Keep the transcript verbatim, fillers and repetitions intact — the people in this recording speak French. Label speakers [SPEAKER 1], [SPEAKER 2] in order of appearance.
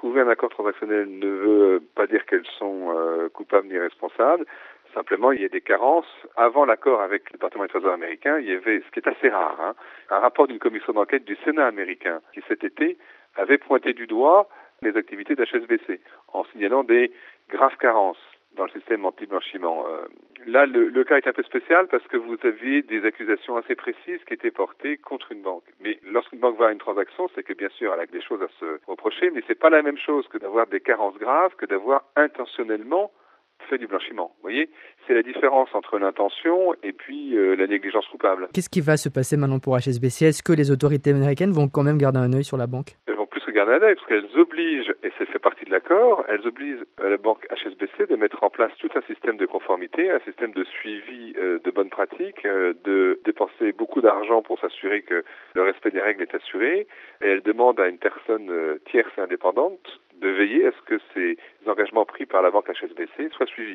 [SPEAKER 1] trouver un accord transactionnel ne veut pas dire qu'elles sont euh, coupables ni responsables. Simplement, il y a des carences. Avant l'accord avec le département du Trésor américain, il y avait, ce qui est assez rare, hein, un rapport d'une commission d'enquête du Sénat américain qui cet été avait pointé du doigt les activités d'H S B C en signalant des graves carences dans le système anti-blanchiment. Euh, là, le, le cas est un peu spécial parce que vous aviez des accusations assez précises qui étaient portées contre une banque. Mais lorsqu'une banque va à une transaction, c'est que bien sûr, elle a des choses à se reprocher, mais c'est pas la même chose que d'avoir des carences graves que d'avoir intentionnellement fait du blanchiment. Vous voyez, c'est la différence entre l'intention et puis euh, la négligence coupable.
[SPEAKER 2] Qu'est-ce qui va se passer maintenant pour H S B C? Est-ce que les autorités américaines vont quand même garder un œil sur la banque?
[SPEAKER 1] Elles vont plus regarder un œil parce qu'elles obligent, et ça fait partie de l'accord, elles obligent la banque H S B C de mettre en place tout un système de conformité, un système de suivi euh, de bonnes pratiques, euh, de dépenser beaucoup d'argent pour s'assurer que le respect des règles est assuré, et elles demandent à une personne euh, tierce et indépendante de veiller à ce que ces engagements pris par la banque H S B C soient suivis.